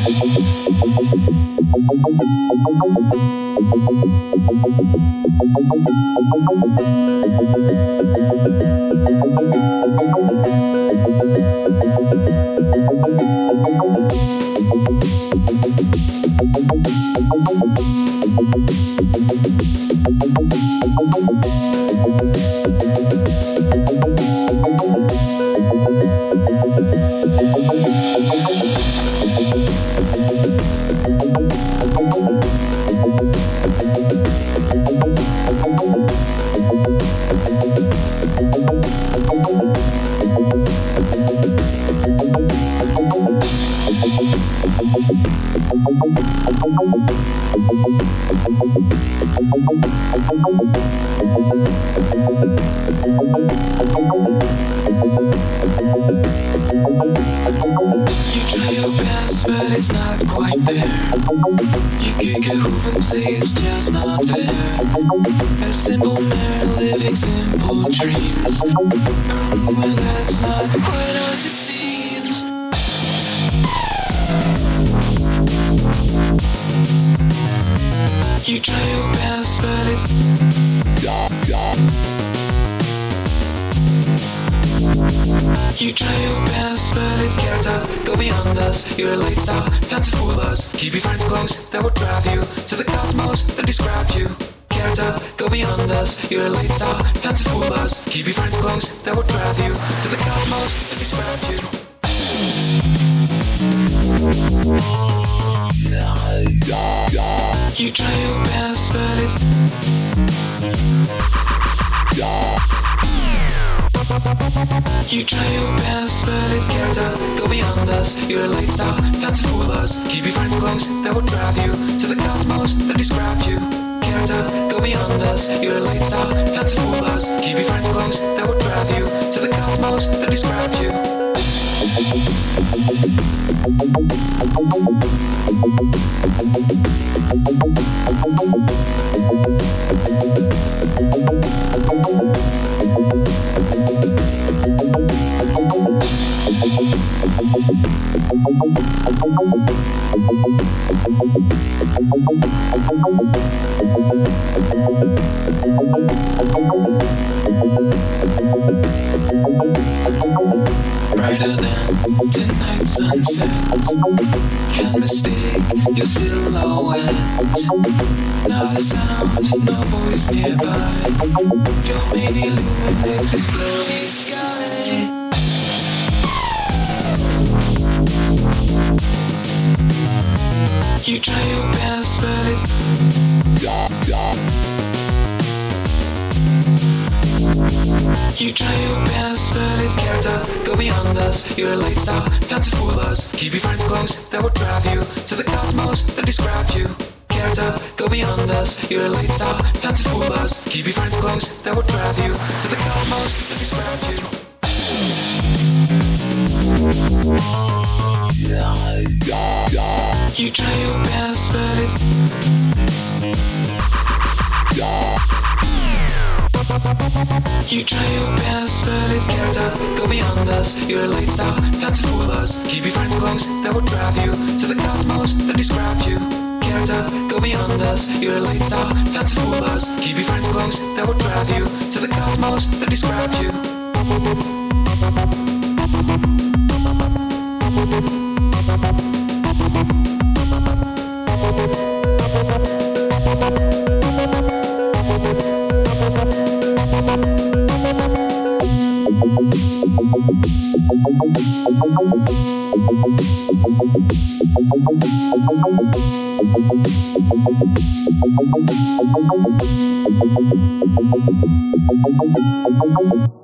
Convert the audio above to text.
You're a late star, time to fool us. Keep your friends close, that would drive you to the cosmos that described you. Care to go beyond us? You're a late star, time to fool us. Keep your friends close, that would drive you to the cosmos that described you. You try your best, but it's you try your best, but it's scared to go beyond us. You're a late star, time to fool us. Keep your friends close, that would drive you to the cosmos that described you. Care to go beyond us. You're a late star, time to fool us. Keep your friends close, that would drive you to the cosmos that described you. Brighter than tonight's sunset, can't mistake your silhouette. Not a sound, no voice nearby. Your main illuminates the gloomy sky. You try your best, but it's you try your best, but it's scared to go beyond us. You're a late star, time to fool us. Keep your friends close, that would drive you to the cosmos that described you. Care to go beyond us. You're a late star, time to fool us. Keep your friends close, that would drive you to the cosmos that described you. You try your best, but it's you try your best, but it's scared to go beyond us. You're a late star, time to fool us. Keep your friends close, that would drive you to the cosmos that described you. Care to go beyond us. You're a late star, time to fool us. Keep your friends close, that would drive you to the cosmos that described you.